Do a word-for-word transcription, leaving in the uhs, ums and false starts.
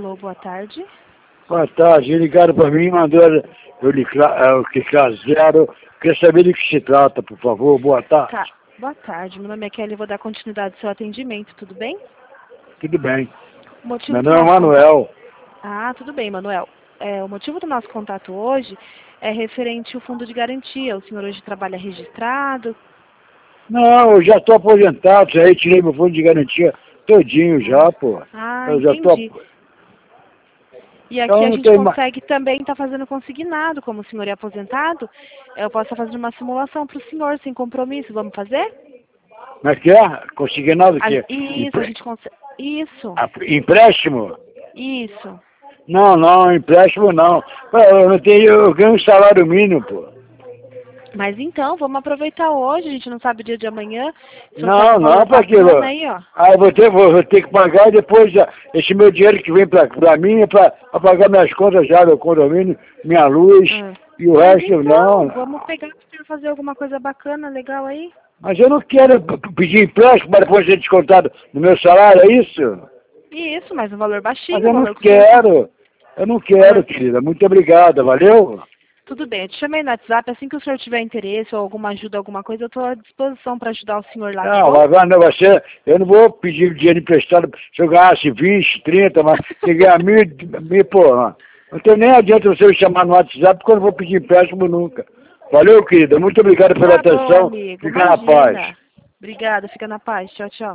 Alô, boa tarde. Boa tarde, ligaram para mim e mandou eu ligar o que zero. Queria saber de que se trata, por favor. Boa tarde. Tá, boa tarde. Meu nome é Kelly, vou dar continuidade ao seu atendimento, tudo bem? Tudo bem. O motivo Meu do nome é nosso Manuel. contato... Ah, tudo bem, Manuel. É, o motivo do nosso contato hoje é referente ao fundo de garantia. O senhor hoje trabalha registrado? Não, eu já estou aposentado, já retirei meu fundo de garantia todinho já, pô. Ah, Eu já estou... entendi. E aqui Então a não gente tem mais... consegue também estar fazendo consignado, como o senhor é aposentado, eu posso fazer uma simulação para o senhor, sem compromisso. Vamos fazer? Como é que é? Consegui nada o A- quê? Isso, a Empre... gente consegue. Isso, Ah, empréstimo? isso. Não, não, empréstimo não. Pô, Eu não tenho, eu ganho um salário mínimo, pô. Mas então, vamos aproveitar hoje, a gente não sabe o dia de amanhã. Se for Não, um valor não, para aquilo. bacana aí, ó. Ah, eu vou ter, vou, vou ter que pagar e depois já, esse meu dinheiro que vem para mim é para pagar minhas contas já, meu condomínio, minha luz Ah. e o Mas resto então, não. vamos pegar para fazer alguma coisa bacana, legal aí? Mas eu não quero p- pedir empréstimo para depois ser descontado no meu salário, é isso? Isso, mas um valor baixinho, Mas um eu não valor que o senhor... quero. Eu não quero, Valor... querida. Muito obrigado, valeu? Tudo bem, eu te chamei no WhatsApp, assim que o senhor tiver interesse ou alguma ajuda, alguma coisa, eu estou à disposição para ajudar o senhor lá, tá Não, bom? mas vai, não, você, eu não vou pedir dinheiro emprestado se eu ganhasse vinte, trinta, mas se ganhar mil, mil, porra. Não tem nem adianta você me chamar no WhatsApp porque eu não vou pedir empréstimo nunca. Valeu, querida. Muito obrigado pela Tá bom, atenção. amigo, Fica na paz. imagina. Obrigada, fica na paz. Tchau, tchau.